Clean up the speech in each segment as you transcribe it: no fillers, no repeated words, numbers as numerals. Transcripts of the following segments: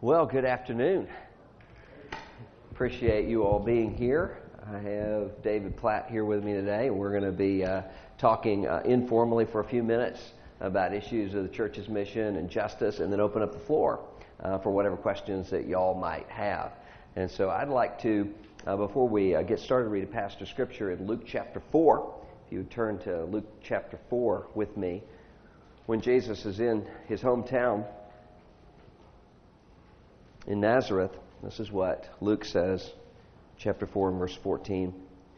Well, good afternoon. Appreciate you all being here. I have David Platt here with me today. We're going to be talking informally for a few minutes about issues of the church's mission and justice, and then open up the floor for whatever questions that y'all might have. And so I'd like to, before we get started, read a passage of Scripture in Luke chapter 4. If you would turn to Luke chapter 4 with me. When Jesus is in his hometown in Nazareth, this is what Luke says, chapter 4 and verse 14.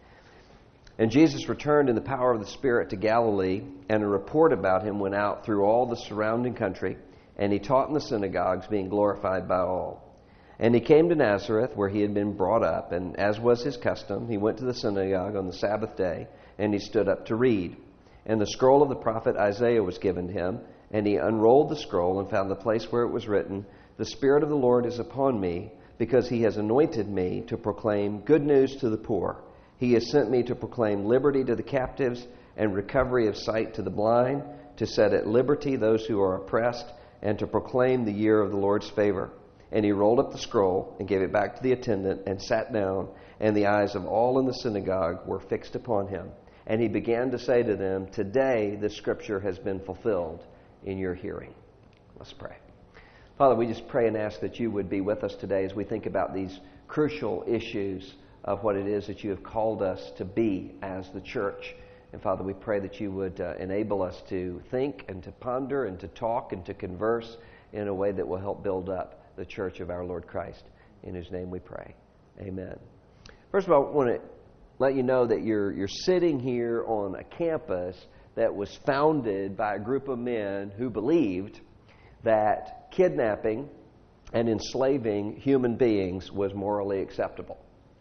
And Jesus returned in the power of the Spirit to Galilee, and a report about him went out through all the surrounding country, and he taught in the synagogues, being glorified by all. And he came to Nazareth, where he had been brought up, and as was his custom, he went to the synagogue on the Sabbath day, and he stood up to read. And the scroll of the prophet Isaiah was given him, and he unrolled the scroll and found the place where it was written, "The Spirit of the Lord is upon me, because he has anointed me to proclaim good news to the poor. He has sent me to proclaim liberty to the captives and recovery of sight to the blind, to set at liberty those who are oppressed, and to proclaim the year of the Lord's favor." And he rolled up the scroll and gave it back to the attendant and sat down, and the eyes of all in the synagogue were fixed upon him. And he began to say to them, "Today this scripture has been fulfilled in your hearing." Let's pray. Father, we just pray and ask that you would be with us today as we think about these crucial issues of what it is that you have called us to be as the church. And Father, we pray that you would enable us to think and to ponder and to talk and to converse in a way that will help build up the church of our Lord Christ, in whose name we pray. Amen. First of all, I want to let you know that you're sitting here on a campus that was founded by a group of men who believed that kidnapping and enslaving human beings was morally acceptable.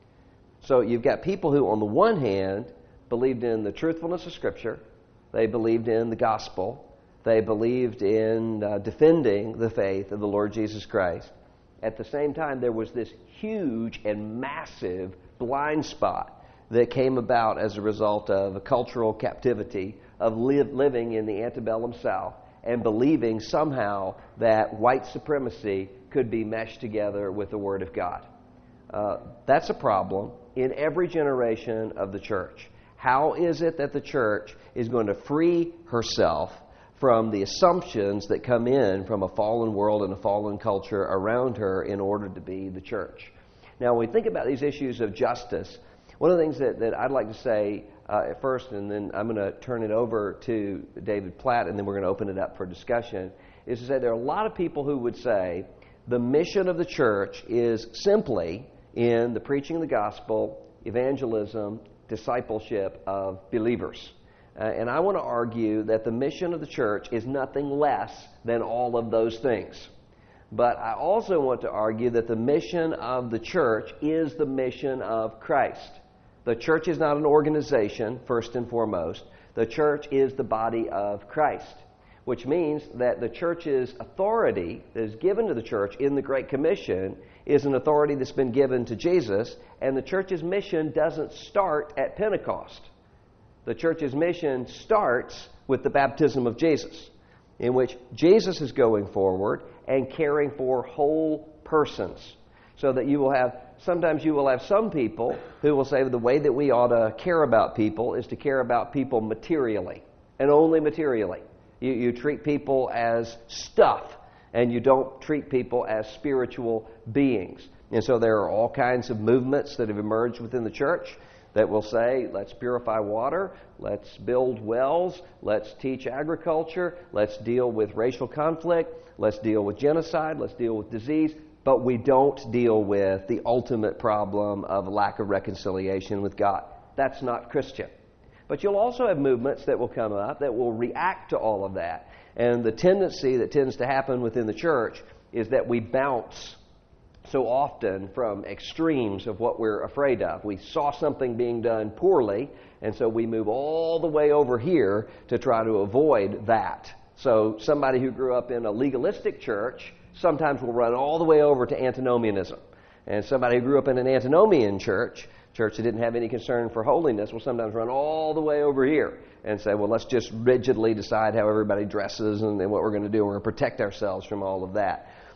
So you've got people who, on the one hand, believed in the truthfulness of Scripture. They believed in the gospel. They believed in defending the faith of the Lord Jesus Christ. At the same time, there was this huge and massive blind spot that came about as a result of a cultural captivity of living in the antebellum South and believing somehow that white supremacy could be meshed together with the Word of God. That's a problem in every generation of the church. How is it that the church is going to free herself from the assumptions that come in from a fallen world and a fallen culture around her in order to be the church? Now, when we think about these issues of justice, one of the things that I'd like to say at first, and then I'm going to turn it over to David Platt, and then we're going to open it up for discussion, is to say there are a lot of people who would say the mission of the church is simply in the preaching of the gospel, evangelism, discipleship of believers. And I want to argue that the mission of the church is nothing less than all of those things. But I also want to argue that the mission of the church is the mission of Christ. The church is not an organization, first and foremost. The church is the body of Christ, which means that the church's authority that is given to the church in the Great Commission is an authority that's been given to Jesus, and the church's mission doesn't start at Pentecost. The church's mission starts with the baptism of Jesus, in which Jesus is going forward and caring for whole persons. So that sometimes you will have some people who will say the way that we ought to care about people is to care about people materially, and only materially. You treat people as stuff, and you don't treat people as spiritual beings. And so there are all kinds of movements that have emerged within the church that will say, let's purify water, let's build wells, let's teach agriculture, let's deal with racial conflict, let's deal with genocide, let's deal with disease, but we don't deal with the ultimate problem of lack of reconciliation with God. That's not Christian. But you'll also have movements that will come up that will react to all of that. And the tendency that tends to happen within the church is that we bounce so often from extremes of what we're afraid of. We saw something being done poorly, and so we move all the way over here to try to avoid that. So somebody who grew up in a legalistic church sometimes will run all the way over to antinomianism. And somebody who grew up in an antinomian church that didn't have any concern for holiness will sometimes run all the way over here and say, well, let's just rigidly decide how everybody dresses and what we're going to do. We're going to protect ourselves from all of that.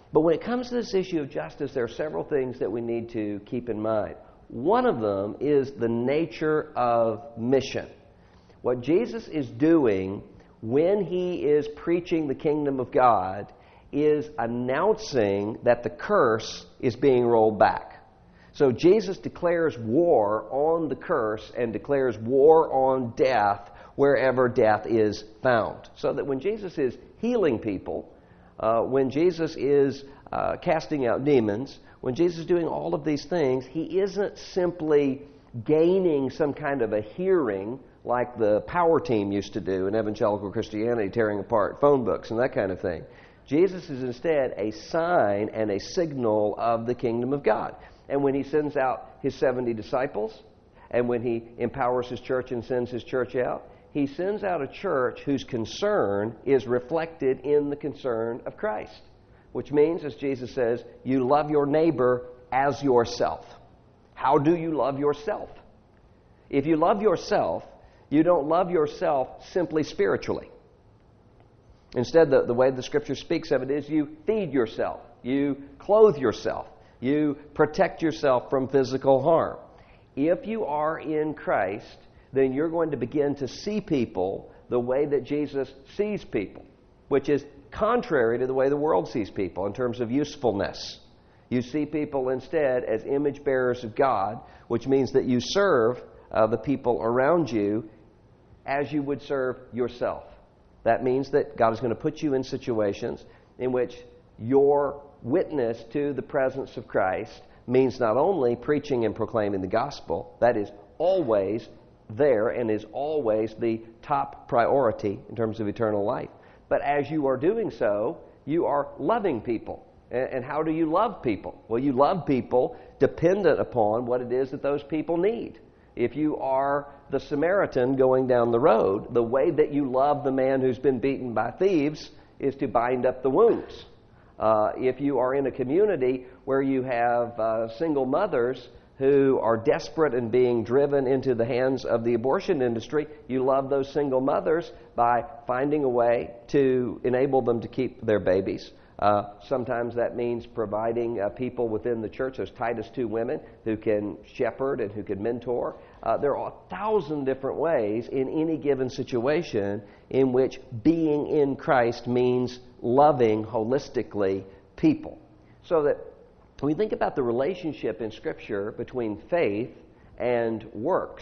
But when it comes to this issue of justice, there are several things that we need to keep in mind. One of them is the nature of mission. What Jesus is doing when he is preaching the kingdom of God is announcing that the curse is being rolled back. So Jesus declares war on the curse and declares war on death wherever death is found. So that when Jesus is healing people, when Jesus is casting out demons, when Jesus is doing all of these things, he isn't simply gaining some kind of a hearing like the power team used to do in evangelical Christianity, tearing apart phone books and that kind of thing. Jesus is instead a sign and a signal of the kingdom of God. And when he sends out his 70 disciples, and when he empowers his church and sends his church out, he sends out a church whose concern is reflected in the concern of Christ. Which means, as Jesus says, you love your neighbor as yourself. How do you love yourself? If you love yourself, you don't love yourself simply spiritually. Instead, the way the Scripture speaks of it is you feed yourself, you clothe yourself, you protect yourself from physical harm. If you are in Christ, then you're going to begin to see people the way that Jesus sees people, which is contrary to the way the world sees people in terms of usefulness. You see people instead as image bearers of God, which means that you serve the people around you as you would serve yourself. That means that God is going to put you in situations in which your witness to the presence of Christ means not only preaching and proclaiming the gospel, that is always there and is always the top priority in terms of eternal life, but as you are doing so, you are loving people. And how do you love people? Well, you love people dependent upon what it is that those people need. If you are the Samaritan going down the road, the way that you love the man who's been beaten by thieves is to bind up the wounds. If you are in a community where you have single mothers who are desperate and being driven into the hands of the abortion industry, you love those single mothers by finding a way to enable them to keep their babies. Sometimes that means providing people within the church, those Titus 2 women, who can shepherd and who can mentor. There are 1,000 different ways in any given situation in which being in Christ means loving holistically people. So that when we think about the relationship in Scripture between faith and works,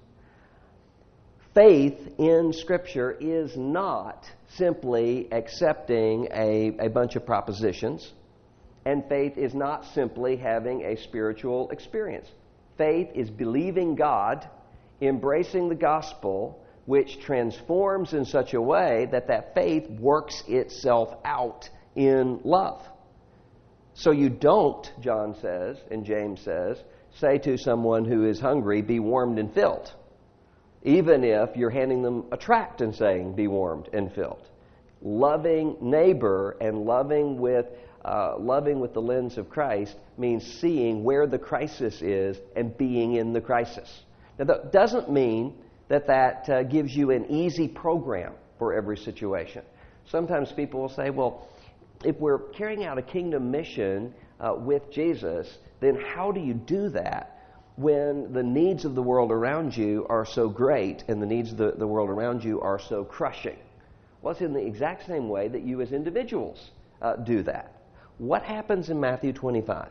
faith in Scripture is not simply accepting a bunch of propositions, and faith is not simply having a spiritual experience. Faith is believing God, embracing the gospel, which transforms in such a way that that faith works itself out in love. So you don't, John says, and James says, say to someone who is hungry, be warmed and filled, even if you're handing them a tract and saying, be warmed and filled. Loving neighbor and loving with the lens of Christ means seeing where the crisis is and being in the crisis. Now, that doesn't mean that gives you an easy program for every situation. Sometimes people will say, well, if we're carrying out a kingdom mission with Jesus, then how do you do that when the needs of the world around you are so great and the needs of the world around you are so crushing? Well, it's in the exact same way that you as individuals do that. What happens in Matthew 25?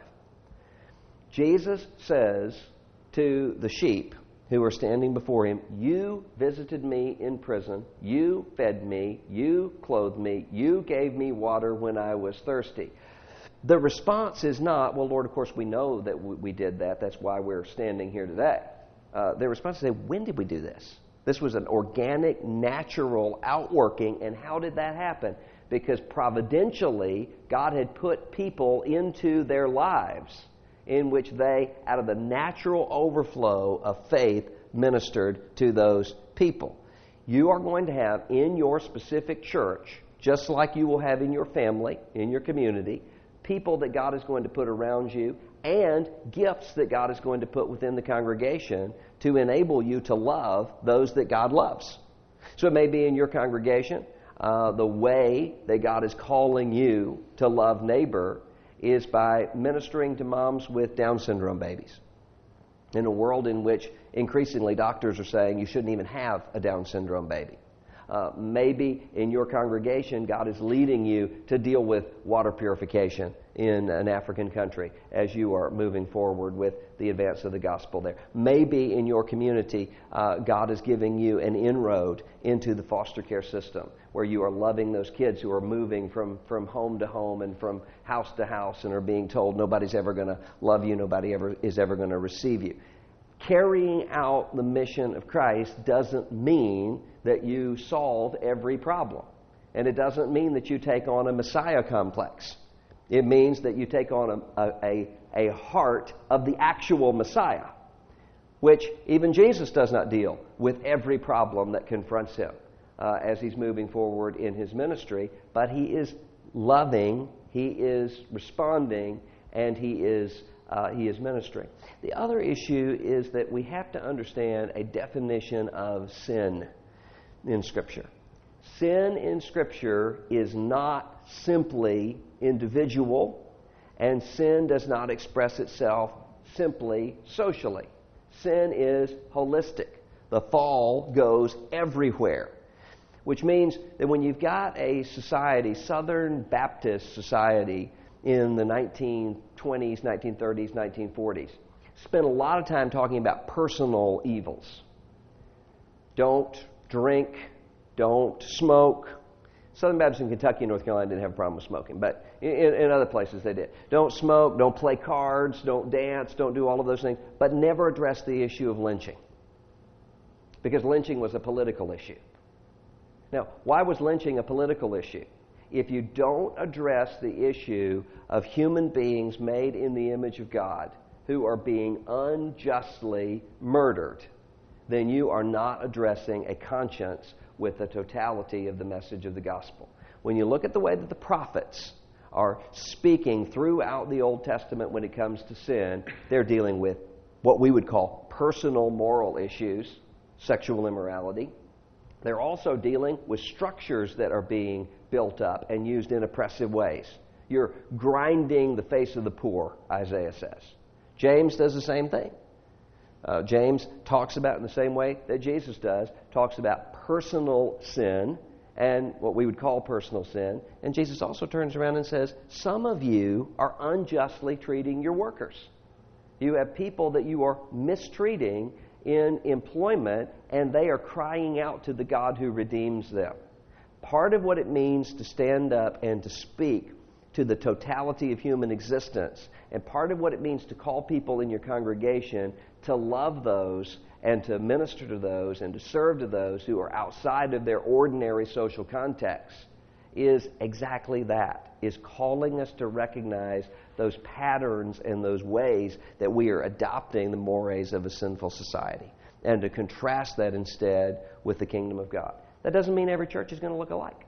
Jesus says to the sheep who are standing before him, you visited me in prison, you fed me, you clothed me, you gave me water when I was thirsty. The response is not, well, Lord, of course we know that we did that, that's why we're standing here today. The response is, when did we do this? This was an organic, natural outworking, and how did that happen? Because providentially, God had put people into their lives in which they, out of the natural overflow of faith, ministered to those people. You are going to have in your specific church, just like you will have in your family, in your community, people that God is going to put around you and gifts that God is going to put within the congregation to enable you to love those that God loves. So it may be in your congregation the way that God is calling you to love neighbor is by ministering to moms with Down syndrome babies. In a world in which increasingly doctors are saying you shouldn't even have a Down syndrome baby. Maybe in your congregation, God is leading you to deal with water purification in an African country as you are moving forward with the advance of the gospel there. Maybe in your community, God is giving you an inroad into the foster care system where you are loving those kids who are moving from home to home and from house to house and are being told nobody's ever going to love you, nobody is ever going to receive you. Carrying out the mission of Christ doesn't mean that you solve every problem. And it doesn't mean that you take on a Messiah complex. It means that you take on a heart of the actual Messiah, which even Jesus does not deal with every problem that confronts him as he's moving forward in his ministry. But he is loving, he is responding, and he is ministering. The other issue is that we have to understand a definition of sin in Scripture. Sin in Scripture is not simply individual, and sin does not express itself simply socially. Sin is holistic. The fall goes everywhere, which means that when you've got a society, Southern Baptist society, in the 1920s, 1930s, 1940s, spent a lot of time talking about personal evils. Don't drink, don't smoke. Southern Baptists in Kentucky and North Carolina didn't have a problem with smoking, but in other places they did. Don't smoke, don't play cards, don't dance, don't do all of those things, but never address the issue of lynching, because lynching was a political issue. Now, why was lynching a political issue? If you don't address the issue of human beings made in the image of God who are being unjustly murdered, then you are not addressing a conscience with the totality of the message of the gospel. When you look at the way that the prophets are speaking throughout the Old Testament when it comes to sin, they're dealing with what we would call personal moral issues, sexual immorality. They're also dealing with structures that are being built up and used in oppressive ways. You're grinding the face of the poor, Isaiah says. James does the same thing. James talks about in the same way that Jesus does, talks about personal sin and what we would call personal sin. And Jesus also turns around and says, some of you are unjustly treating your workers. You have people that you are mistreating in employment, and they are crying out to the God who redeems them. Part of what it means to stand up and to speak to the totality of human existence, and part of what it means to call people in your congregation to love those and to minister to those and to serve to those who are outside of their ordinary social context, is exactly that, is calling us to recognize those patterns and those ways that we are adopting the mores of a sinful society, and to contrast that instead with the kingdom of God. That doesn't mean every church is going to look alike.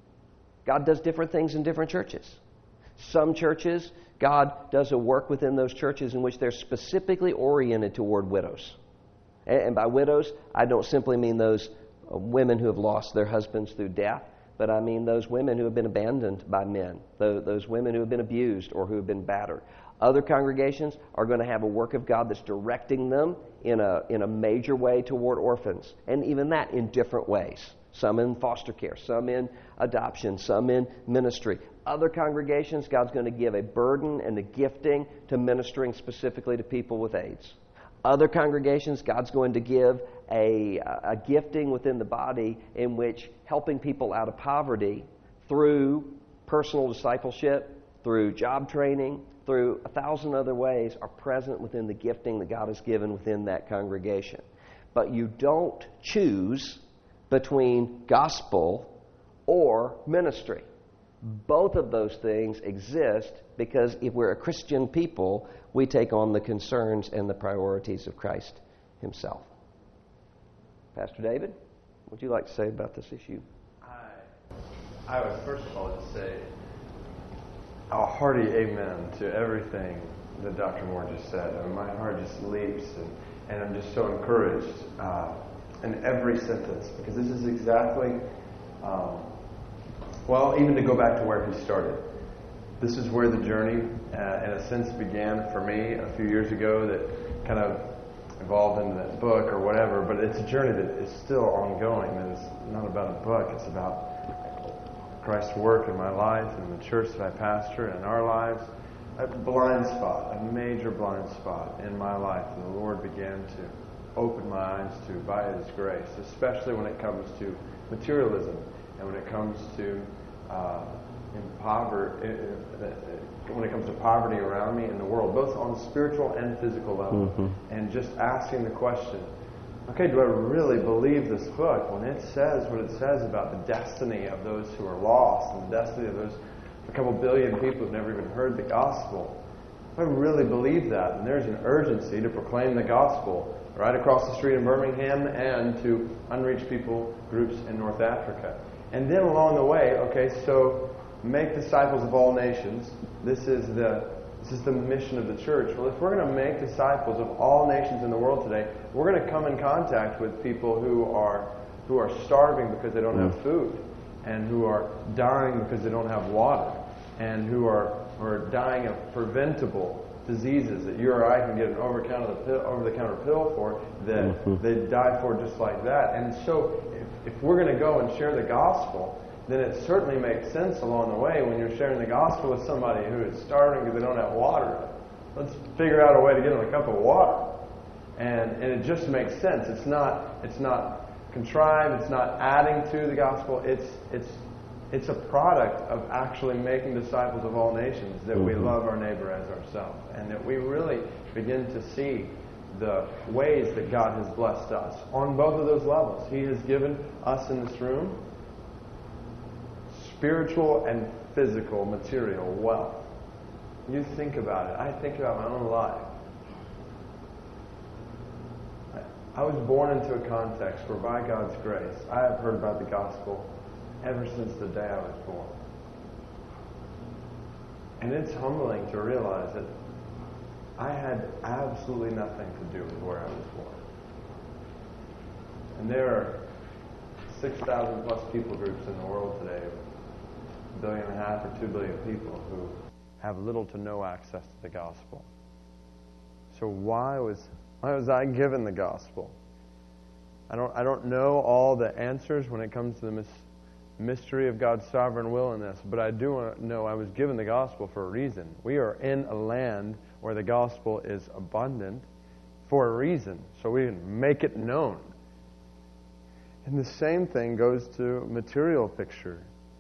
God does different things in different churches. Some churches, God does a work within those churches in which they're specifically oriented toward widows. And by widows, I don't simply mean those women who have lost their husbands through death, but I mean those women who have been abandoned by men, those women who have been abused or who have been battered. Other congregations are going to have a work of God that's directing them in a major way toward orphans, and even that in different ways. Some in foster care, some in adoption, some in ministry. Other congregations, God's going to give a burden and a gifting to ministering specifically to people with AIDS. Other congregations, God's going to give a gifting within the body in which helping people out of poverty through personal discipleship, through job training, through 1,000 other ways are present within the gifting that God has given within that congregation. But you don't choose between gospel or ministry. Both of those things exist because if we're a Christian people, we take on the concerns and the priorities of Christ himself. Pastor David, what would you like to say about this issue? I would first of all just say a hearty amen to everything that Dr. Moore just said. I mean, my heart just leaps, and I'm just so encouraged in every sentence, because this is exactly Well, even to go back to where he started. This is where the journey, in a sense, began for me a few years ago that kind of evolved into that book or whatever, but it's a journey that is still ongoing. That is not about a book. It's about Christ's work in my life and the church that I pastor and in our lives. A blind spot, a major blind spot in my life that the Lord began to open my eyes to by His grace, especially when it comes to materialism and when it comes to when it comes to poverty around me in the world, both on a spiritual and physical level. Mm-hmm. And just asking the question, okay, do I really believe this book when it says what it says about the destiny of those who are lost and the destiny of those a couple billion people who've never even heard the gospel? Do I really believe that? And there's an urgency to proclaim the gospel right across the street in Birmingham and to unreached people groups in North Africa. And then along the way, okay, so make disciples of all nations. This is the mission of the church. Well, if we're going to make disciples of all nations in the world today, we're going to come in contact with people who are starving because they don't have food, and who are dying because they don't have water, and who are dying of preventable diseases that you or I can get an over-the-counter pill for that they die for just like that. And so if we're going to go and share the gospel, then it certainly makes sense along the way when you're sharing the gospel with somebody who is starving because they don't have water. Let's figure out a way to get them a cup of water. And it just makes sense. It's not contrived. It's not adding to the gospel. It's a product of actually making disciples of all nations, that we love our neighbor as ourselves, and that we really begin to see the ways that God has blessed us on both of those levels. He has given us in this room spiritual and physical material wealth. You think about it. I think about my own life. I was born into a context where, by God's grace, I have heard about the gospel ever since the day I was born. And it's humbling to realize that I had absolutely nothing to do with where I was born. And there are 6,000 plus people groups in the world today, 1.5 billion or 2 billion people who have little to no access to the gospel. So why was I given the gospel? I don't know all the answers when it comes to the mystery of God's sovereign will in this, but I do know I was given the gospel for a reason. We are in a land where the gospel is abundant for a reason, so we can make it known. And the same thing goes to material picture.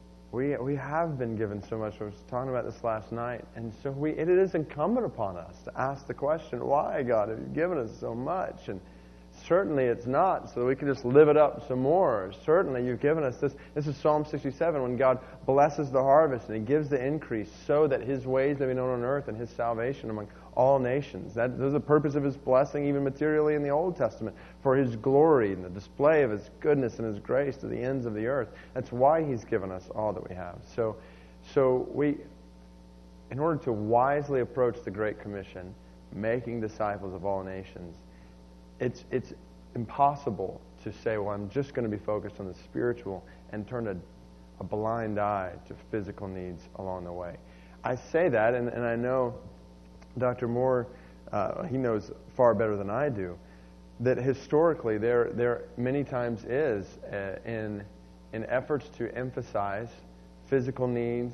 We have been given so much. I was talking about this last night, and so it is incumbent upon us to ask the question, why, God, have you given us so much? And certainly it's not so that we can just live it up some more. Certainly you've given us this. This is Psalm 67, when God blesses the harvest and He gives the increase so that His ways may be known on earth and His salvation among all nations. That is the purpose of His blessing, even materially in the Old Testament, for His glory and the display of His goodness and His grace to the ends of the earth. That's why He's given us all that we have. So we, in order to wisely approach the Great Commission, making disciples of all nations, it's impossible to say, well, I'm just going to be focused on the spiritual and turn a blind eye to physical needs along the way. I say that, and I know Dr. Moore, he knows far better than I do, that historically there many times is in efforts to emphasize physical needs,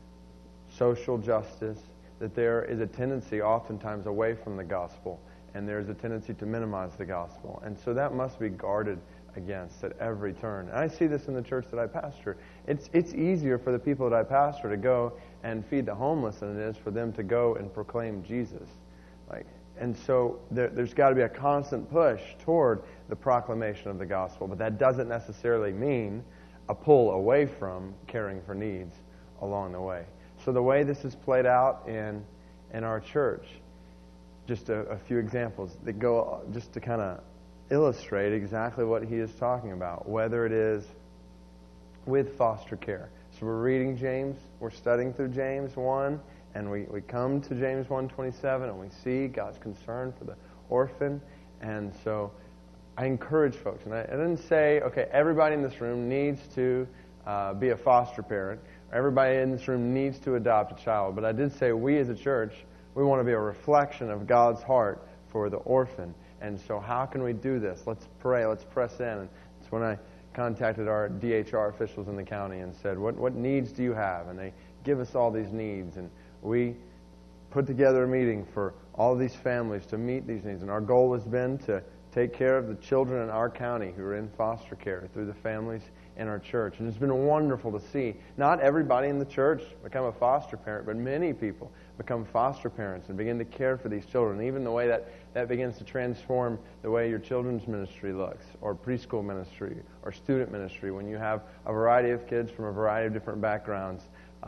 social justice, that there is a tendency oftentimes away from the gospel, and there's a tendency to minimize the gospel. And so that must be guarded against at every turn. And I see this in the church that I pastor. It's easier for the people that I pastor to go and feed the homeless than it is for them to go and proclaim Jesus. And so there's got to be a constant push toward the proclamation of the gospel, but that doesn't necessarily mean a pull away from caring for needs along the way. So the way this is played out in our church, just a few examples that go just to kind of illustrate exactly what he is talking about, whether it is with foster care. So we're reading James, we're studying through James 1, and we come to James 1:27, and we see God's concern for the orphan. And so I encourage folks, and I didn't say, okay, everybody in this room needs to be a foster parent. Everybody in this room needs to adopt a child. But I did say we as a church, we want to be a reflection of God's heart for the orphan. And so how can we do this? Let's pray. Let's press in. And it's when I contacted our DHR officials in the county and said, what needs do you have? And they give us all these needs. And we put together a meeting for all of these families to meet these needs. And our goal has been to take care of the children in our county who are in foster care through the families in our church. And it's been wonderful to see not everybody in the church become a foster parent, but many people become foster parents and begin to care for these children. Even the way that begins to transform the way your children's ministry looks, or preschool ministry, or student ministry, when you have a variety of kids from a variety of different backgrounds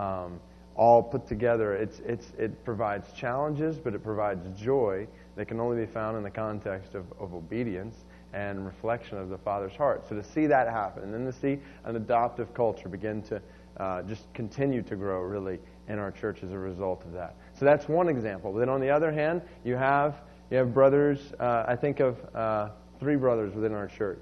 all put together. It provides challenges, but it provides joy that can only be found in the context of obedience and reflection of the Father's heart. So to see that happen, and then to see an adoptive culture begin to just continue to grow, really, in our church as a result of that. So that's one example. Then on the other hand, you have brothers. I think of 3 brothers within our church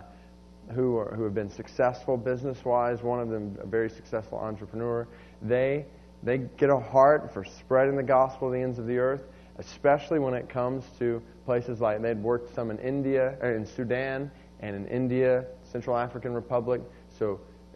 who have been successful business-wise. One of them a very successful entrepreneur. They get a heart for spreading the gospel to the ends of the earth, especially when it comes to places like they'd worked some in India, or in Sudan, and in India, Central African Republic. So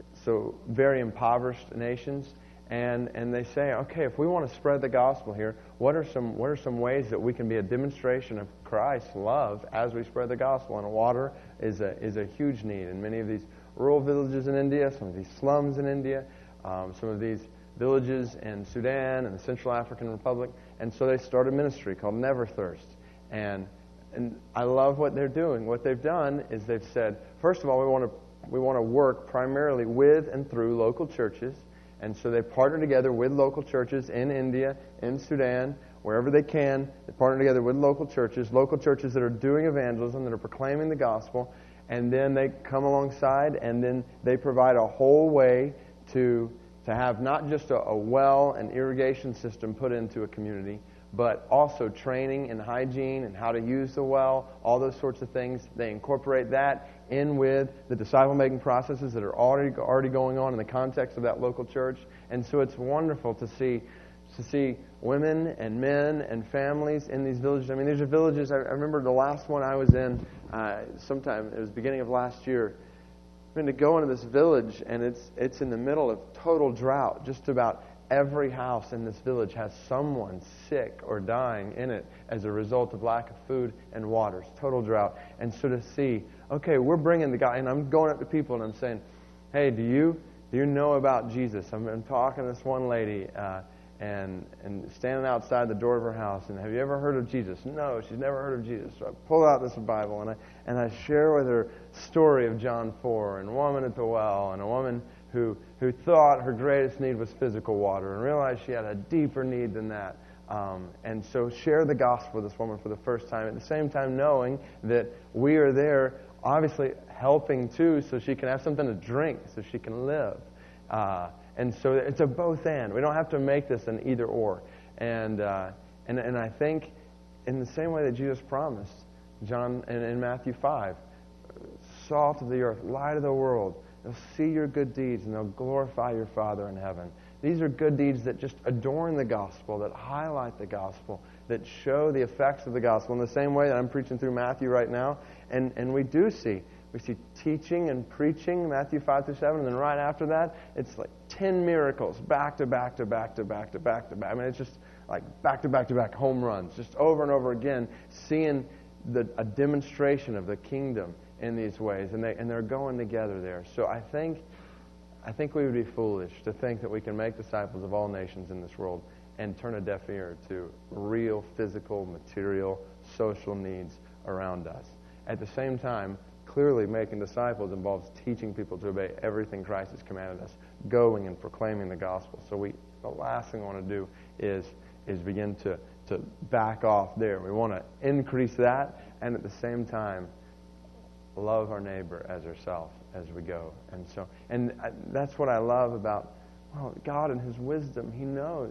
very impoverished nations. And they say, okay, if we want to spread the gospel here, what are some ways that we can be a demonstration of Christ's love as we spread the gospel? And water is a huge need in many of these rural villages in India, some of these slums in India, some of these villages in Sudan and the Central African Republic. And so they started a ministry called Never Thirst. And I love what they're doing. What they've done is they've said, first of all, we want to work primarily with and through local churches. And so they partner together with local churches in India, in Sudan, wherever they can. They partner together with local churches that are doing evangelism, that are proclaiming the gospel. And then they come alongside, and then they provide a whole way to have not just a well and irrigation system put into a community, but also training in hygiene and how to use the well, all those sorts of things. They incorporate that in with the disciple-making processes that are already going on in the context of that local church. And so it's wonderful to see women and men and families in these villages. I mean, these are villages. I remember the last one I was in sometime, it was beginning of last year. I mean, to go into this village, and it's in the middle of total drought. Just about every house in this village has someone sick or dying in it as a result of lack of food and water. It's total drought. And so to see, okay, we're bringing the guy, and I'm going up to people and I'm saying, hey, do you know about Jesus? I'm talking to this one lady and standing outside the door of her house, and have you ever heard of Jesus? No, she's never heard of Jesus. So I pull out this Bible and I share with her story of John 4 and a woman at the well and a woman who thought her greatest need was physical water and realized she had a deeper need than that. And so share the gospel with this woman for the first time, at the same time knowing that we are there, obviously helping too, so she can have something to drink, so she can live. And so it's a both and. We don't have to make this an either or. And I think in the same way that Jesus promised, John in Matthew 5, salt of the earth, light of the world, they'll see your good deeds and they'll glorify your Father in heaven. These are good deeds that just adorn the gospel, that highlight the gospel, that show the effects of the gospel in the same way that I'm preaching through Matthew right now. And we see teaching and preaching, Matthew 5 through 7, and then right after that, it's like 10 miracles, back to back to back to back to back to back. I mean, it's just like back to back to back home runs, just over and over again, seeing a demonstration of the kingdom in these ways, and they're going together there. So I think we would be foolish to think that we can make disciples of all nations in this world and turn a deaf ear to real physical, material, social needs around us. At the same time, clearly making disciples involves teaching people to obey everything Christ has commanded us, going and proclaiming the gospel. So the last thing we want to do is begin to back off there. We want to increase that, and at the same time love our neighbor as ourselves as we go. And that's what I love about God and His wisdom. He knows.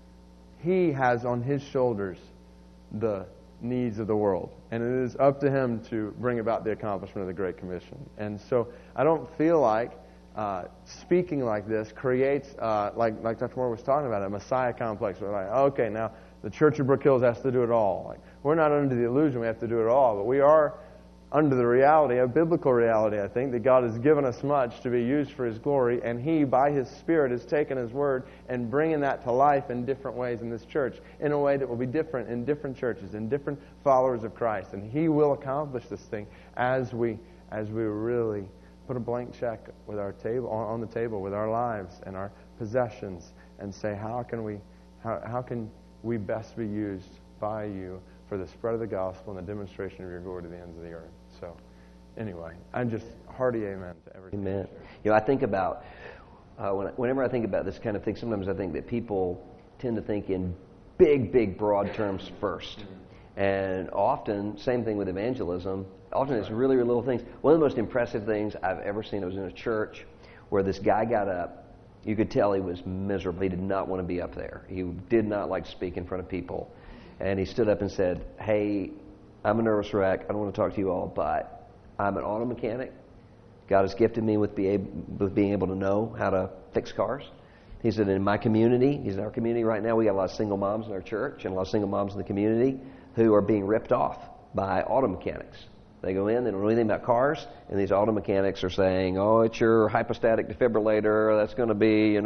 He has on His shoulders the needs of the world, and it is up to Him to bring about the accomplishment of the Great Commission. And so I don't feel like speaking like this creates, like Dr. Moore was talking about, a Messiah complex. We're like, okay, now the Church of Brook Hills has to do it all. Like, we're not under the illusion we have to do it all, but we are under the reality, a biblical reality, I think, that God has given us much to be used for His glory, and He, by His Spirit, has taken His Word and bringing that to life in different ways in this church, in a way that will be different in different churches, in different followers of Christ. And He will accomplish this thing as we really put a blank check with our table on the table with our lives and our possessions, and say, how can we best be used by You for the spread of the gospel and the demonstration of Your glory to the ends of the earth. So, anyway, I'm just hearty amen to everything. Amen. I think about, whenever I think about this kind of thing, sometimes I think that people tend to think in big, broad terms first. And often, same thing with evangelism, often it's really little things. One of the most impressive things I've ever seen, I was in a church where this guy got up. You could tell he was miserable. He did not want to be up there. He did not like to speak in front of people. And he stood up and said, hey, I'm a nervous wreck. I don't want to talk to you all, but I'm an auto mechanic. God has gifted me with being able to know how to fix cars. He said, in my community, he's in our community right now, we got a lot of single moms in our church and a lot of single moms in the community who are being ripped off by auto mechanics. They go in, they don't know anything about cars, and these auto mechanics are saying, oh, it's your hypostatic defibrillator, that's going to be,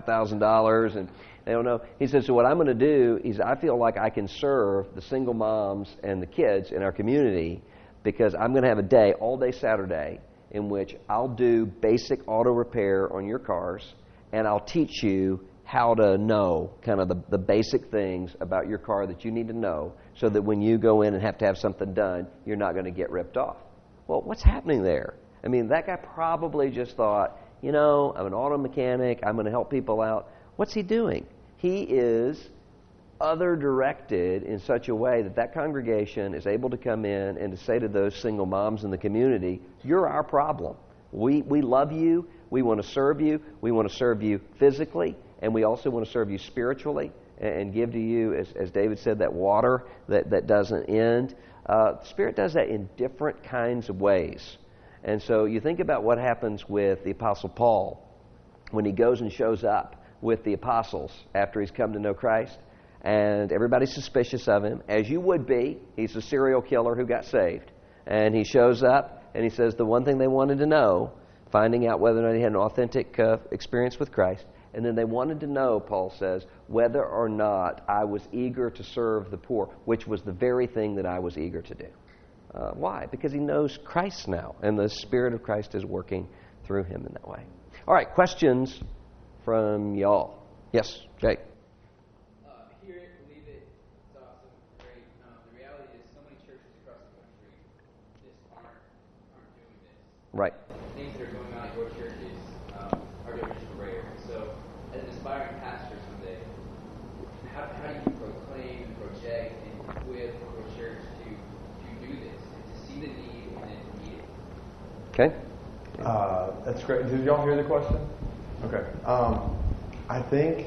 $5,000, and they don't know. He said, so what I'm going to do is I feel like I can serve the single moms and the kids in our community because I'm going to have a day, all day Saturday, in which I'll do basic auto repair on your cars, and I'll teach you how to know kind of the basic things about your car that you need to know so that when you go in and have to have something done, you're not going to get ripped off. Well, what's happening there? I mean, that guy probably just thought, I'm an auto mechanic, I'm going to help people out. What's he doing? He is other-directed in such a way that congregation is able to come in and to say to those single moms in the community, you're our problem. We love you. We want to serve you. We want to serve you physically, and we also want to serve you spiritually and give to you, as David said, that water that doesn't end. The Spirit does that in different kinds of ways. And so you think about what happens with the Apostle Paul when he goes and shows up with the apostles after he's come to know Christ, and everybody's suspicious of him, as you would be. He's a serial killer who got saved. And he shows up, and he says the one thing they wanted to know, finding out whether or not he had an authentic experience with Christ, and then they wanted to know, Paul says, whether or not I was eager to serve the poor, which was the very thing that I was eager to do. Why? Because he knows Christ now, and the Spirit of Christ is working through him in that way. All right, questions from y'all. Yes, Jake. Hear it, believe it. It's awesome, great. The reality is, so many churches across the country just aren't doing this. Right. Things that are going on at your churches are just rare. So, as an aspiring pastor someday, how do you proclaim and project and equip your church to do this, and to see the need and then to meet it? Okay. That's great. Did y'all hear the question? Okay. I think,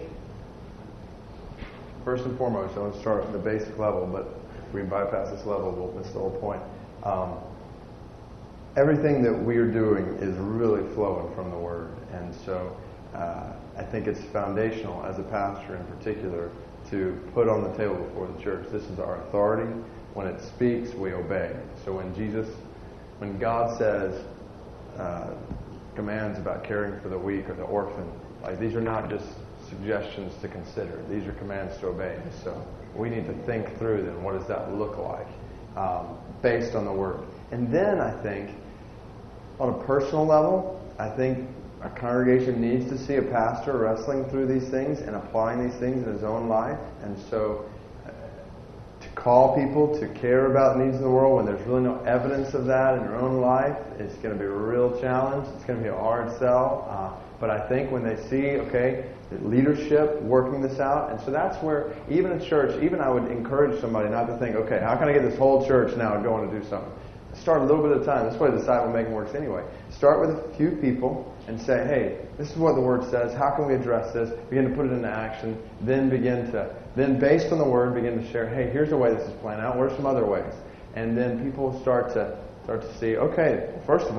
first and foremost, I want to start at the basic level, but if we bypass this level, we'll miss the whole point. Everything that we are doing is really flowing from the Word. And so I think it's foundational as a pastor in particular to put on the table before the church. This is our authority. When it speaks, we obey. So when God says commands about caring for the weak or the orphan, like, these are not just suggestions to consider. These are commands to obey. So we need to think through then, what does that look like based on the Word. And then I think on a personal level, I think a congregation needs to see a pastor wrestling through these things and applying these things in his own life. And so to call people to care about the needs of the world when there's really no evidence of that in your own life, it's going to be a real challenge. It's going to be a hard sell. But I think when they see, the leadership working this out, and so that's where, even in church, even I would encourage somebody not to think, how can I get this whole church now going to do something? Start a little bit at a time. That's why disciple making works anyway. Start with a few people and say, hey, this is what the Word says. How can we address this? Begin to put it into action. Then based on the Word, begin to share, hey, here's the way this is playing out. What are some other ways? And then people start to see, first of all,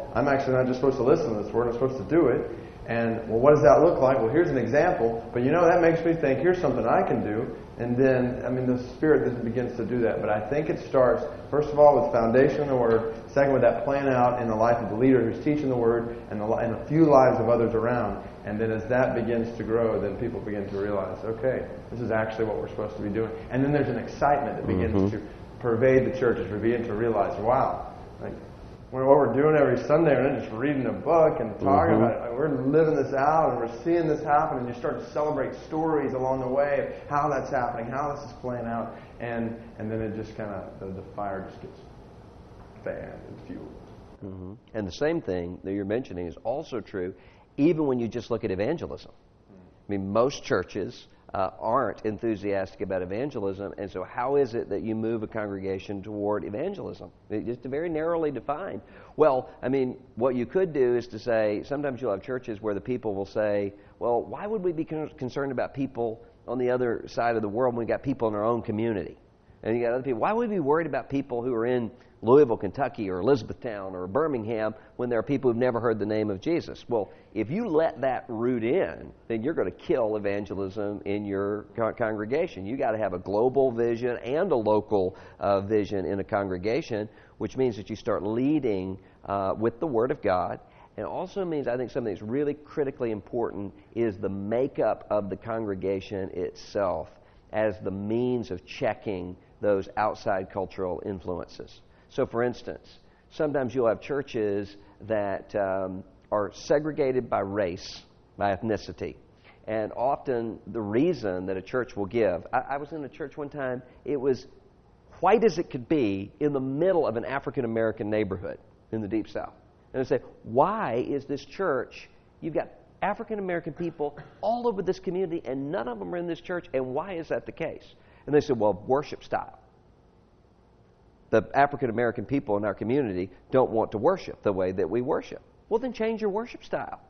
I'm actually not just supposed to listen to this word, I'm supposed to do it. And, well, what does that look like? Well, here's an example. But, that makes me think, here's something I can do. And then, the Spirit then begins to do that. But I think it starts, first of all, with foundation in the Word. Second, with that playing out in the life of the leader who's teaching the Word and a few lives of others around. And then as that begins to grow, then people begin to realize, okay, this is actually what we're supposed to be doing. And then there's an excitement that begins to pervade the churches. We begin to realize, wow, what we're doing every Sunday, we're not just reading a book and talking about it. We're living this out, and we're seeing this happen, and you start to celebrate stories along the way of how that's happening, how this is playing out, and then it just kind of, the fire just gets fanned and fueled. And the same thing that you're mentioning is also true even when you just look at evangelism. I mean, most churches aren't enthusiastic about evangelism, and so how is it that you move a congregation toward evangelism? It's just very narrowly defined. Well, what you could do is to say, sometimes you'll have churches where the people will say, well, why would we be concerned about people on the other side of the world when we got people in our own community? And you got other people, why would we be worried about people who are in Louisville, Kentucky, or Elizabethtown, or Birmingham when there are people who've never heard the name of Jesus? Well, if you let that root in, then you're going to kill evangelism in your congregation. You got to have a global vision and a local vision in a congregation, which means that you start leading with the Word of God. And it also means, I think, something that's really critically important is the makeup of the congregation itself as the means of checking those outside cultural influences. So, for instance, sometimes you'll have churches that are segregated by race, by ethnicity. And often the reason that a church will give... I was in a church one time, it was white as it could be in the middle of an African-American neighborhood in the Deep South. And I say, why is this church... You've got African-American people all over this community, and none of them are in this church, and why is that the case? And they said, well, worship style. The African-American people in our community don't want to worship the way that we worship. Well, then change your worship style.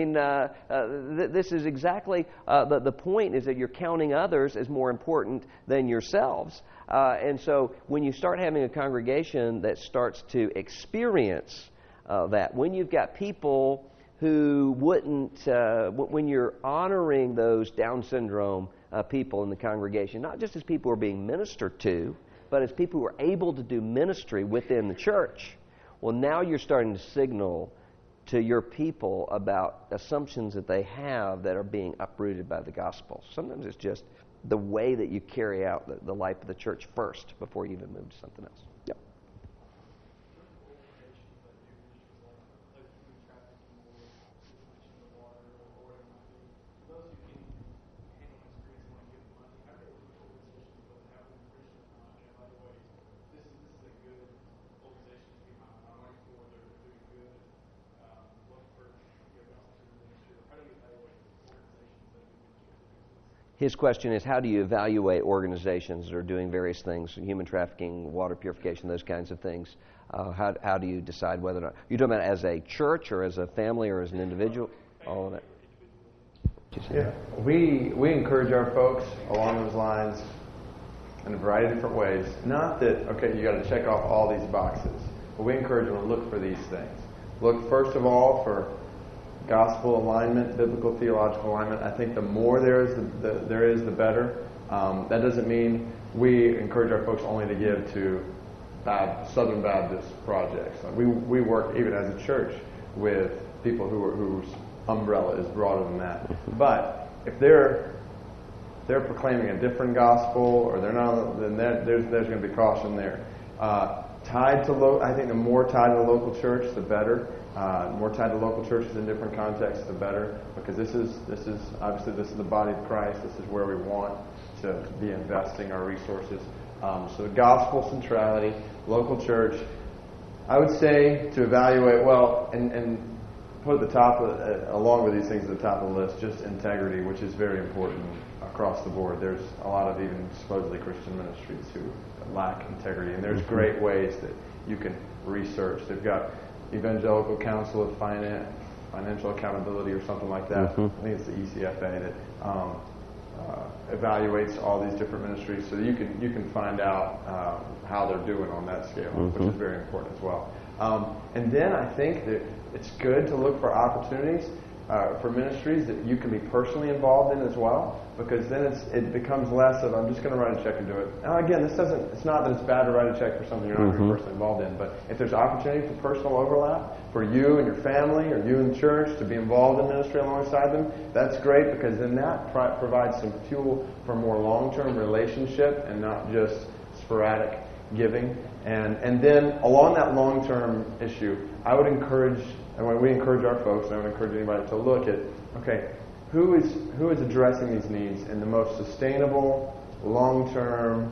This is exactly the point, is that you're counting others as more important than yourselves. And so when you start having a congregation that starts to experience that, when you've got people who wouldn't, when you're honoring those Down syndrome people in the congregation, not just as people who are being ministered to, but as people who are able to do ministry within the church, well, now you're starting to signal to your people about assumptions that they have that are being uprooted by the gospel. Sometimes it's just the way that you carry out the life of the church first before you even move to something else. Yep. His question is, how do you evaluate organizations that are doing various things, human trafficking, water purification, those kinds of things? How do you decide whether or not... You're talking about as a church or as a family or as an individual? All of that. Yeah, we encourage our folks along those lines in a variety of different ways. Not that, okay, you got to check off all these boxes, but we encourage them to look for these things. Look, first of all, for gospel alignment, biblical theological alignment. I think the more there is, the better. That doesn't mean we encourage our folks only to give to Southern Baptist projects. We work, even as a church, with people whose umbrella is broader than that. But if they're proclaiming a different gospel, or they're not, then there's going to be caution there. I think the more tied to the local church, the better. More tied to local churches in different contexts, the better, because this is obviously the body of Christ. This is where we want to be investing our resources. So the gospel centrality, local church. I would say to evaluate well and put at the top along with these things at the top of the list, just integrity, which is very important across the board. There's a lot of even supposedly Christian ministries who lack integrity, and there's great ways that you can research. They've got Evangelical Council of Financial Accountability or something like that. I think it's the ECFA that evaluates all these different ministries, so you can find out how they're doing on that scale, which is very important as well. And then I think that it's good to look for opportunities for ministries that you can be personally involved in as well, because then it becomes less of, I'm just going to write a check and do it. Now again, it's not that it's bad to write a check for something you're not going to be personally involved in, but if there's opportunity for personal overlap for you and your family or you and the church to be involved in ministry alongside them, that's great, because then that provides some fuel for more long-term relationship and not just sporadic giving. And then along that long-term issue, I would encourage, and we encourage our folks, and I would encourage anybody to look at, okay, who is addressing these needs in the most sustainable, long-term,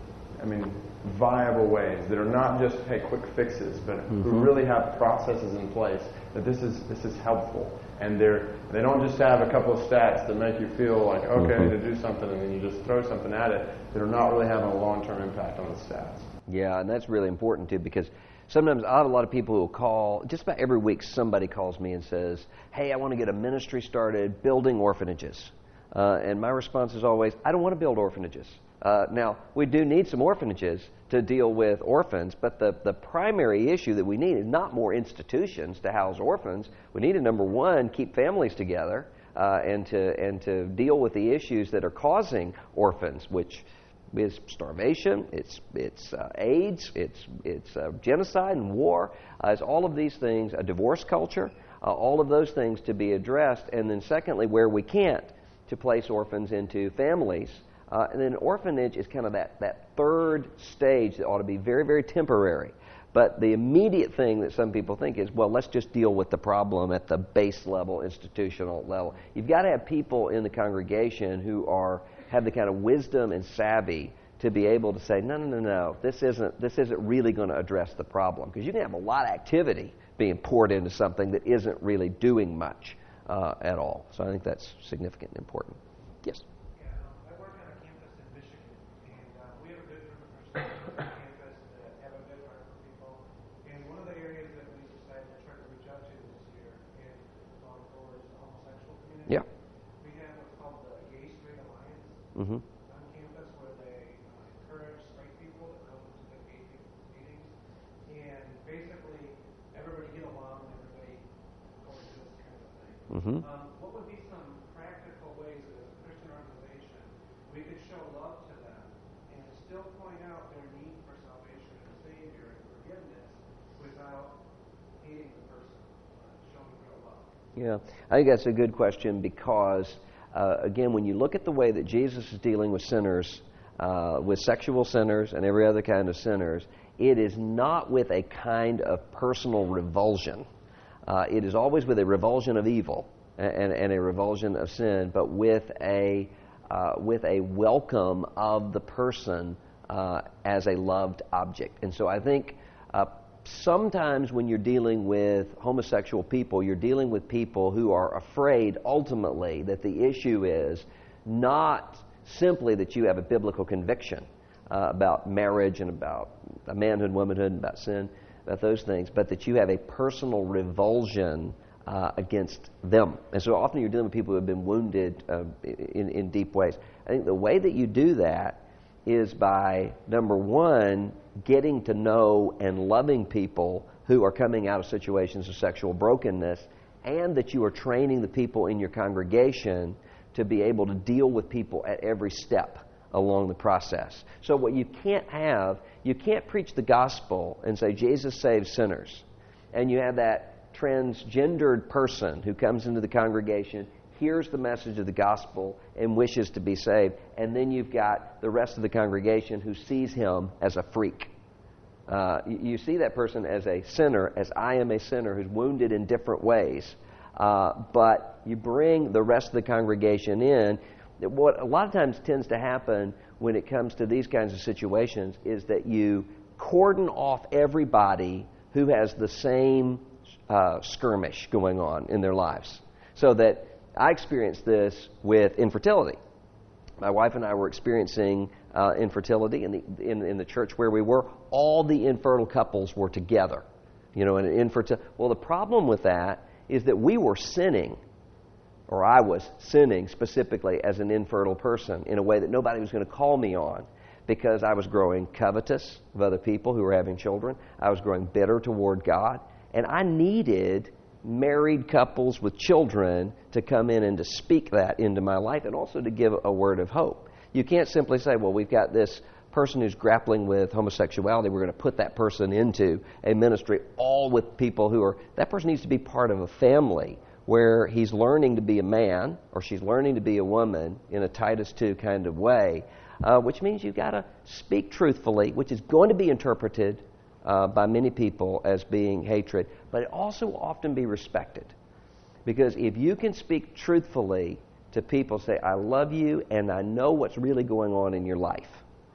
viable ways that are not just, hey, quick fixes, but who really have processes in place that this is helpful. And they don't just have a couple of stats that make you feel like, okay, I need to do something, and then you just throw something at it, that are not really having a long-term impact on the stats. Yeah, and that's really important too, because sometimes I have a lot of people who will call, just about every week somebody calls me and says, hey, I want to get a ministry started building orphanages. And my response is always, I don't want to build orphanages. Now, we do need some orphanages to deal with orphans, but the primary issue that we need is not more institutions to house orphans. We need to, number one, keep families together and to deal with the issues that are causing orphans, which is starvation, it's AIDS, it's genocide and war, it's all of these things, a divorce culture, all of those things to be addressed. And then secondly, where we can't, to place orphans into families. And then orphanage is kind of that third stage that ought to be very, very temporary. But the immediate thing that some people think is, well, let's just deal with the problem at the base level, institutional level. You've got to have people in the congregation who have the kind of wisdom and savvy to be able to say, no, this isn't really going to address the problem. Because you can have a lot of activity being poured into something that isn't really doing much at all. So I think that's significant and important. Yes? I work on a campus in Michigan, and we have a good group of Christians on campus that have a good heart for people. And one of the areas that we decided to try to reach out to this year and going forward is the homosexual community. Yeah. We have what's called the Gay Straight Alliance on campus, where they encourage straight people to come to the gay people's meetings. And basically, everybody get along and everybody coexist kind of thing. What would be some practical ways that as a Christian organization we could show love to them and still point out their need for salvation and a Savior and forgiveness without hating the person, showing real love? Yeah, I think that's a good question because, again, when you look at the way that Jesus is dealing with sinners, with sexual sinners and every other kind of sinners, it is not with a kind of personal revulsion. It is always with a revulsion of evil and a revulsion of sin, but with a welcome of the person as a loved object. And so I think sometimes when you're dealing with homosexual people, you're dealing with people who are afraid ultimately that the issue is not simply that you have a biblical conviction about marriage and about manhood, womanhood, and about sin, about those things, but that you have a personal revulsion against them. And so often you're dealing with people who have been wounded in deep ways. I think the way that you do that is by, number one, getting to know and loving people who are coming out of situations of sexual brokenness, and that you are training the people in your congregation to be able to deal with people at every step along the process. So what you can't preach the gospel and say Jesus saves sinners, and you have that transgendered person who comes into the congregation, hears the message of the gospel, and wishes to be saved, and then you've got the rest of the congregation who sees him as a freak. You see that person as a sinner, as I am a sinner who's wounded in different ways, but you bring the rest of the congregation in. What a lot of times tends to happen when it comes to these kinds of situations is that you cordon off everybody who has the same skirmish going on in their lives. So that I experienced this with infertility. My wife and I were experiencing infertility in the church where we were. All the infertile couples were together. Well, the problem with that is that we were sinning, or I was sinning specifically as an infertile person in a way that nobody was going to call me on, because I was growing covetous of other people who were having children. I was growing bitter toward God. And I needed married couples with children to come in and to speak that into my life and also to give a word of hope. You can't simply say, well, we've got this person who's grappling with homosexuality. We're going to put that person into a ministry all with people who are... That person needs to be part of a family where he's learning to be a man or she's learning to be a woman in a Titus 2 kind of way, which means you've got to speak truthfully, which is going to be interpreted by many people as being hatred, but it also often be respected. Because if you can speak truthfully to people, say, I love you and I know what's really going on in your life,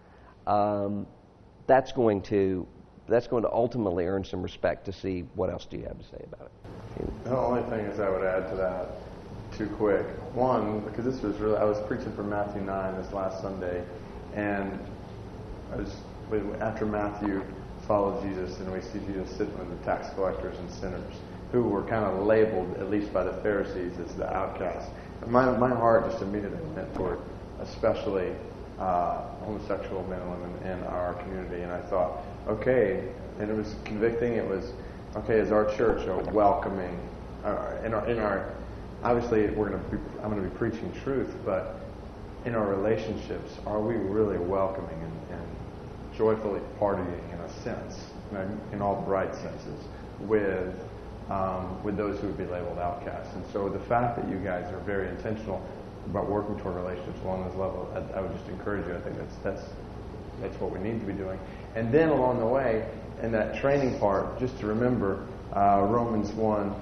that's going to ultimately earn some respect to see what else do you have to say about it. The only thing is I would add to that, too quick. One, because this was really, I was preaching from Matthew 9 this last Sunday, and after Matthew followed Jesus, and we see Jesus sitting with the tax collectors and sinners, who were kind of labeled, at least by the Pharisees, as the outcasts. My heart just immediately went toward, especially homosexual men and women in our community, and I thought, okay, and it was convicting. It was, okay, is our church a welcoming? In our obviously I'm going to be preaching truth, but in our relationships, are we really welcoming and joyfully partying in a sense, in all the right senses, with those who would be labeled outcasts? And so the fact that you guys are very intentional about working toward relationships along this level, I would just encourage you. I think that's what we need to be doing. And then along the way, in that training part, just to remember Romans 1,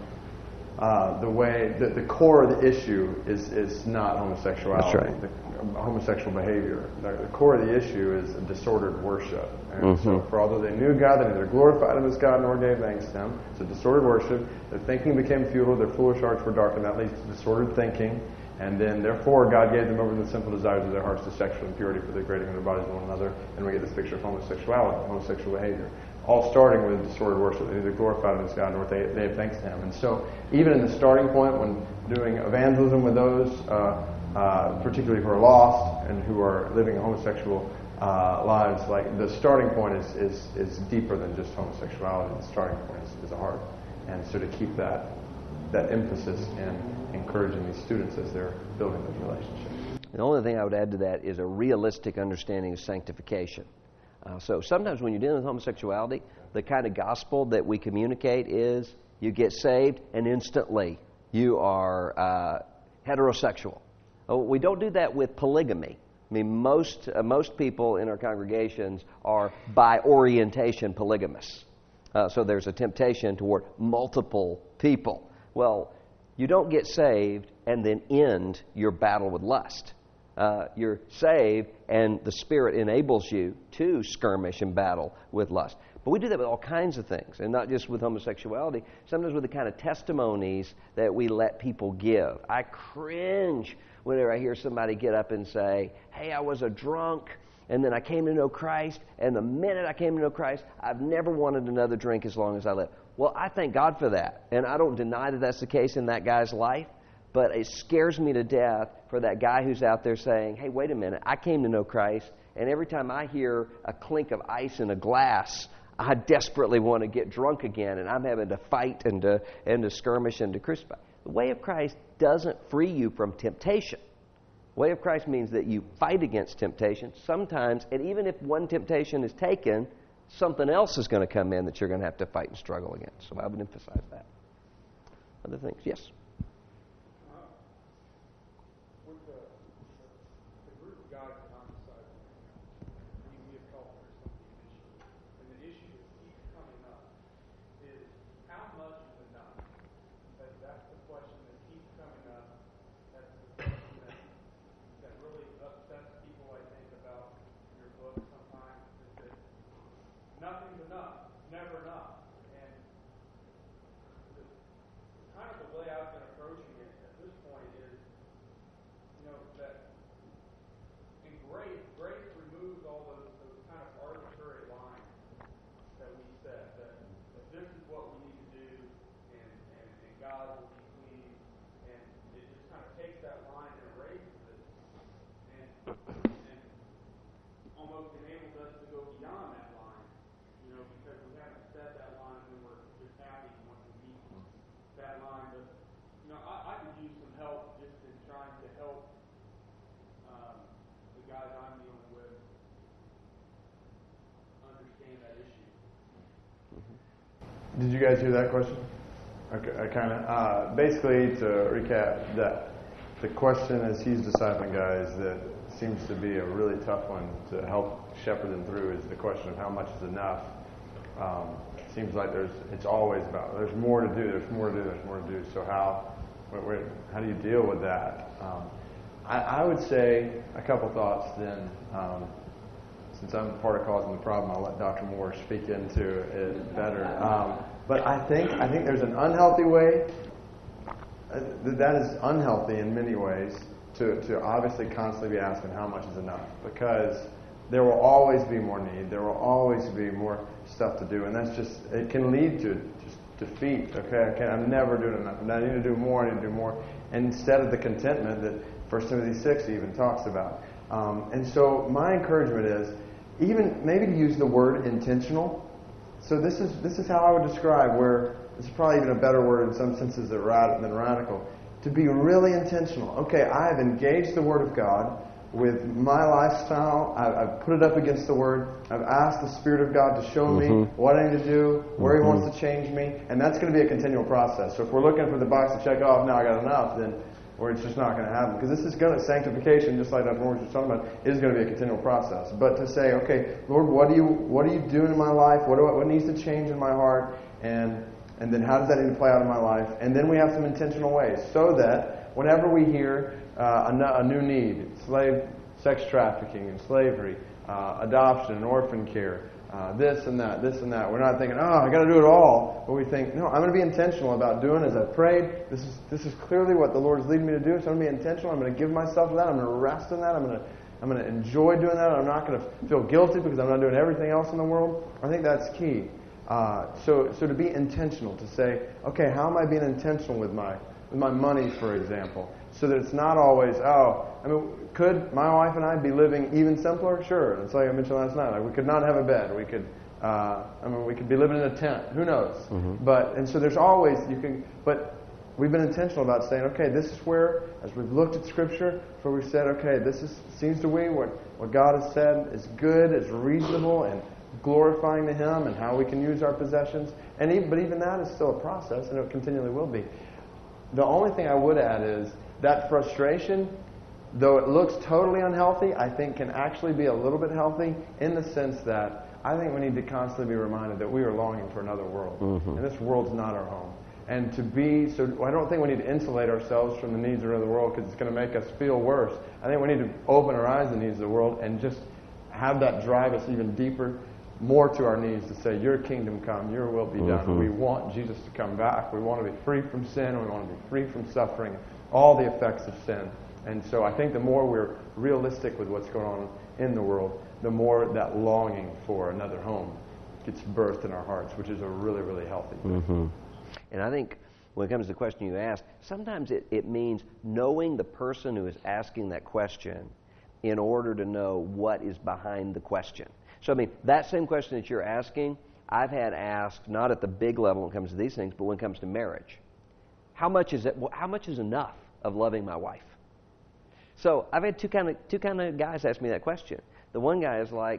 the core of the issue is not homosexuality. That's right. The homosexual behavior. The core of the issue is disordered worship. And so, for although they knew God, they neither glorified Him as God nor gave thanks to Him. So disordered worship. Their thinking became futile. Their foolish hearts were darkened. That leads to disordered thinking. And then, therefore, God gave them over to the sinful desires of their hearts to sexual impurity for the degrading of their bodies to one another. And we get this picture of homosexuality, homosexual behavior. All starting with disordered worship. They neither glorified Him as God nor they gave thanks to Him. And so, even in the starting point, when doing evangelism with those, particularly who are lost and who are living homosexual lives, like the starting point is deeper than just homosexuality. The starting point is a heart. And so to keep that emphasis in encouraging these students as they're building those relationships. The only thing I would add to that is a realistic understanding of sanctification. So sometimes when you're dealing with homosexuality, the kind of gospel that we communicate is you get saved and instantly you are heterosexual. We don't do that with polygamy. I mean, most people in our congregations are by orientation polygamists. So there's a temptation toward multiple people. Well, you don't get saved and then end your battle with lust. You're saved and the Spirit enables you to skirmish and battle with lust. But we do that with all kinds of things, and not just with homosexuality, sometimes with the kind of testimonies that we let people give. I cringe whenever I hear somebody get up and say, hey, I was a drunk, and then I came to know Christ, and the minute I came to know Christ, I've never wanted another drink as long as I live. Well, I thank God for that, and I don't deny that that's the case in that guy's life, but it scares me to death for that guy who's out there saying, hey, wait a minute, I came to know Christ, and every time I hear a clink of ice in a glass, I desperately want to get drunk again, and I'm having to fight and to skirmish and to crucify. The way of Christ doesn't free you from temptation. The way of Christ means that you fight against temptation sometimes, and even if one temptation is taken, something else is going to come in that you're going to have to fight and struggle against. So I would emphasize that. Other things? Yes? With the group of guys that I'm deciding, we have called for something issue. And the issue that keeps coming up is how much is enough? That's the question that keeps coming up. That's the question that really upsets people, I think, about your book sometimes, is that nothing's enough, never enough. And kind of the way I've been approaching it at this point is, that in grace removes all those kind of arbitrary lines that we set, that this is what we need to do, and God will be pleased, and it just kind of takes that line and erases it, and almost in guys I'm dealing with understand that issue. Did you guys hear that question? Okay, I kind of basically to recap that the question as he's discipling guys that seems to be a really tough one to help shepherd them through is the question of how much is enough. It seems like it's always about there's more to do, there's more to do, there's more to do. So how do you deal with that? I would say a couple thoughts then. Since I'm part of causing the problem, I'll let Dr. Moore speak into it better. But I think there's an unhealthy way. That is unhealthy in many ways to obviously constantly be asking how much is enough, because there will always be more need. There will always be more stuff to do, and it can lead to just defeat. Okay, I'm never doing enough. I need to do more. I need to do more. Instead of the contentment that 1 Timothy 6 even talks about. And so my encouragement is even maybe to use the word intentional. So this is how I would describe where it's probably even a better word in some senses than radical. To be really intentional. Okay, I have engaged the Word of God with my lifestyle. I've put it up against the Word. I've asked the Spirit of God to show me what I need to do, where He wants to change me, and that's going to be a continual process. So if we're looking for the box to check off, now I got enough, then it's just not going to happen. Because this is going to, sanctification, just like Dr. Moore was talking about, is going to be a continual process. But to say, okay, Lord, what are you doing in my life? What needs to change in my heart? And then how does that need to play out in my life? And then we have some intentional ways so that whenever we hear a new need, sex trafficking and slavery, adoption and orphan care, this and that, we're not thinking, I got to do it all. But we think, no, I'm going to be intentional about doing as I prayed. This is clearly what the Lord is leading me to do. So I'm going to be intentional. I'm going to give myself to that. I'm going to rest in that. I'm going to enjoy doing that. I'm not going to feel guilty because I'm not doing everything else in the world. I think that's key. So to be intentional, to say, okay, how am I being intentional with my money, for example, so that it's not always, could my wife and I be living even simpler? Sure. It's like I mentioned last night. Like we could not have a bed. We could, we could be living in a tent. Who knows? And so there's always but we've been intentional about saying, okay, this is where, as we've looked at Scripture, where we've said, okay, seems to me what God has said is good, is reasonable, and glorifying to Him, and how we can use our possessions. But even that is still a process, and it continually will be. The only thing I would add is that frustration, though it looks totally unhealthy, I think can actually be a little bit healthy in the sense that I think we need to constantly be reminded that we are longing for another world. And this world's not our home. And I don't think we need to insulate ourselves from the needs of the world because it's going to make us feel worse. I think we need to open our eyes to the needs of the world and just have that drive us even deeper, more to our needs, to say, your kingdom come, your will be done. We want Jesus to come back. We want to be free from sin. We want to be free from suffering, all the effects of sin. And so I think the more we're realistic with what's going on in the world, the more that longing for another home gets birthed in our hearts, which is a really, really healthy thing. And I think when it comes to the question you asked, sometimes it means knowing the person who is asking that question in order to know what is behind the question. So, that same question that you're asking, I've had asked, not at the big level when it comes to these things, but when it comes to marriage. How much is enough of loving my wife? So, I've had two kind of guys ask me that question. The one guy is like,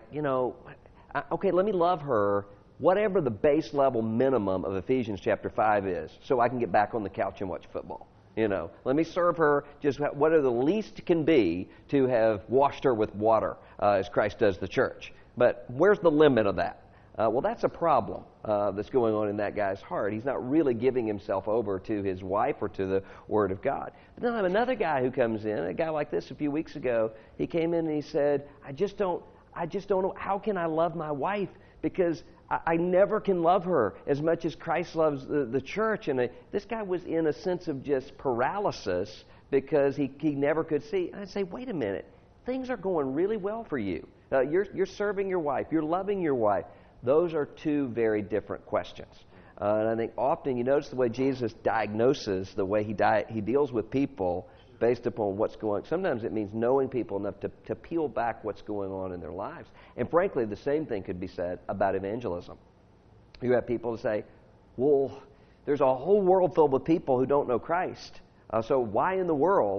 okay, let me love her, whatever the base level minimum of Ephesians chapter 5 is, so I can get back on the couch and watch football. Let me serve her just whatever the least can be to have washed her with water, as Christ does the church. But where's the limit of that? Well, that's a problem that's going on in that guy's heart. He's not really giving himself over to his wife or to the Word of God. But then I have another guy who comes in, a guy like this a few weeks ago. He came in and he said, I just don't know, how can I love my wife? Because I never can love her as much as Christ loves the church. And this guy was in a sense of just paralysis because he never could see. And I'd say, wait a minute, things are going really well for you. You're serving your wife. You're loving your wife. Those are two very different questions. And I think often you notice the way Jesus diagnoses, the way he deals with people based upon what's going on. Sometimes it means knowing people enough to peel back what's going on in their lives. And frankly, the same thing could be said about evangelism. You have people who say, well, there's a whole world filled with people who don't know Christ. So why in the world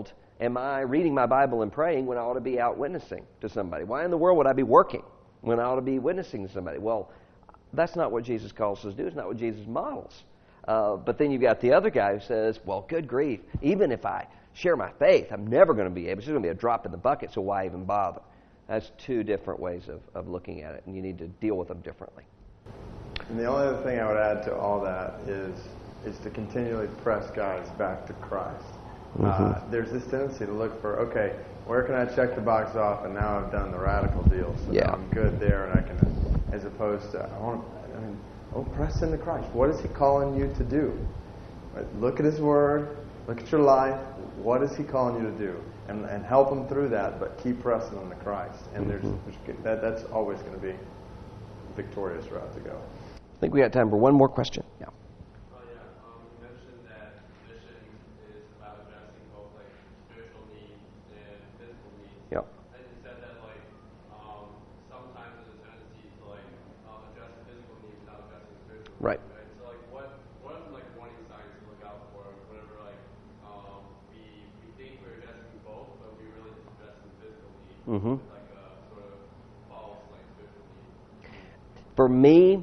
am I reading my Bible and praying when I ought to be out witnessing to somebody? Why in the world would I be working when I ought to be witnessing to somebody? Well, that's not what Jesus calls us to do. It's not what Jesus models. But then you've got the other guy who says, well, good grief, even if I share my faith, I'm never going to be able. It's just going to be a drop in the bucket, so why even bother? That's two different ways of looking at it, and you need to deal with them differently. And the only other thing I would add to all that is to continually press guys back to Christ. There's this tendency to look for, okay, where can I check the box off, and now I've done the radical deal, so now I'm good there, and I can, as opposed to, press into Christ. What is He calling you to do? Right? Look at His Word, look at your life. What is He calling you to do? And help Him through that, but keep pressing on the Christ. And that's always going to be a victorious route to go. I think we got time for one more question. Yeah. You mentioned that mission is about addressing both spiritual needs and physical needs. Yep. And you said that sometimes there's a tendency to address the physical needs without addressing the spiritual needs. Right. So what are some warning signs to look out for whenever we think we're addressing both, but we really just addressing the physical needs, like a sort of false spiritual needs? For me,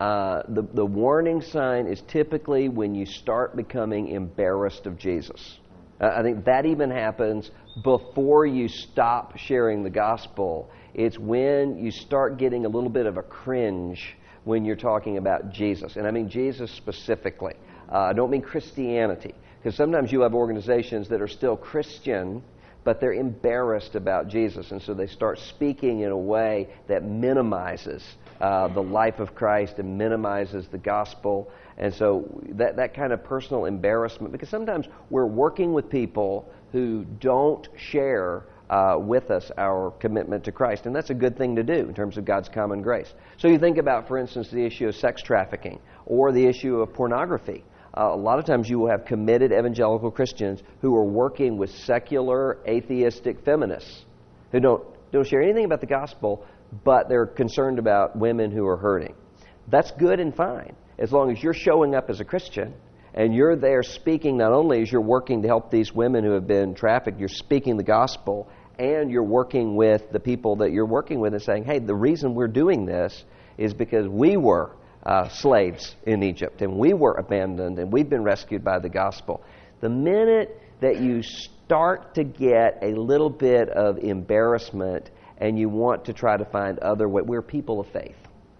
the warning sign is typically when you start becoming embarrassed of Jesus. I think that even happens before you stop sharing the gospel. It's when you start getting a little bit of a cringe when you're talking about Jesus. And I mean Jesus specifically. I don't mean Christianity. Because sometimes you have organizations that are still Christian, but they're embarrassed about Jesus. And so they start speaking in a way that minimizes the life of Christ and minimizes the gospel. And so that kind of personal embarrassment, because sometimes we're working with people who don't share with us our commitment to Christ. And that's a good thing to do in terms of God's common grace. So you think about, for instance, the issue of sex trafficking or the issue of pornography. A lot of times you will have committed evangelical Christians who are working with secular, atheistic feminists who don't share anything about the gospel, but they're concerned about women who are hurting. That's good and fine, as long as you're showing up as a Christian and you're there speaking, not only as you're working to help these women who have been trafficked, you're speaking the gospel, and you're working with the people that you're working with and saying, hey, the reason we're doing this is because we were slaves in Egypt, and we were abandoned, and we've been rescued by the gospel. The minute that you start to get a little bit of embarrassment and you want to try to find other ways, we're people of faith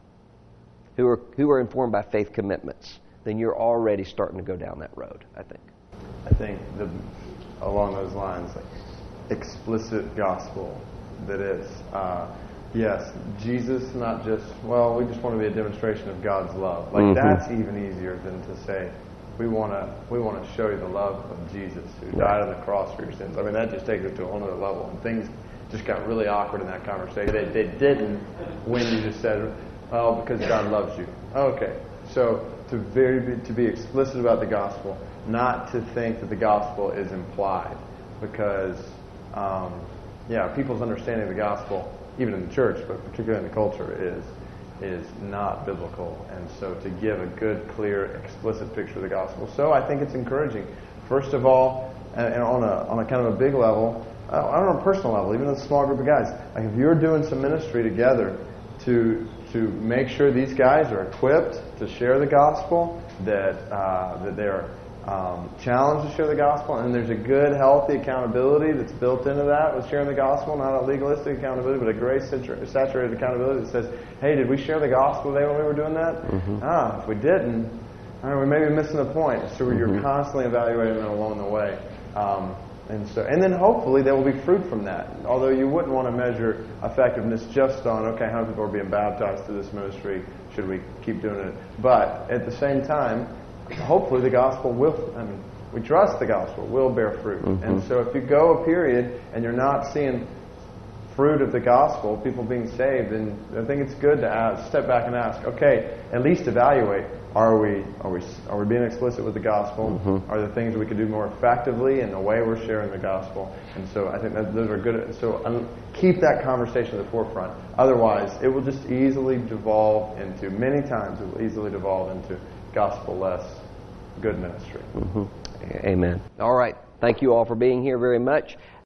who are informed by faith commitments, then you're already starting to go down that road, I think. I think along those lines, explicit gospel, that is, yes, Jesus, not just, we just want to be a demonstration of God's love. That's even easier than to say, we want to show you the love of Jesus who died on the cross for your sins. I mean, that just takes it to a whole other level. And things just got really awkward in that conversation. They didn't when you just said, because God loves you. Okay, so to be explicit about the gospel, not to think that the gospel is implied, because people's understanding of the gospel, even in the church, but particularly in the culture, is not biblical. And so to give a good, clear, explicit picture of the gospel. So I think it's encouraging. First of all, and on a kind of a big level, on a personal level, even a small group of guys, if you're doing some ministry together to make sure these guys are equipped to share the gospel, that they're challenged to share the gospel, and there's a good, healthy accountability that's built into that with sharing the gospel, not a legalistic accountability, but a grace-saturated accountability that says, hey, did we share the gospel today when we were doing that? If we didn't, we may be missing the point. So you're constantly evaluating them along the way. And then hopefully there will be fruit from that. Although you wouldn't want to measure effectiveness just on, how many people are being baptized through this ministry, should we keep doing it? But at the same time, hopefully the gospel we trust the gospel will bear fruit. And so if you go a period and you're not seeing fruit of the gospel, people being saved, then I think it's good to step back and ask, at least evaluate, are we being explicit with the gospel? Are there things we could do more effectively in the way we're sharing the gospel? And so I think that those are good. So keep that conversation at the forefront. Otherwise, it will just easily devolve into, many times it will easily devolve into gospel-less good ministry. Amen. All right. Thank you all for being here very much.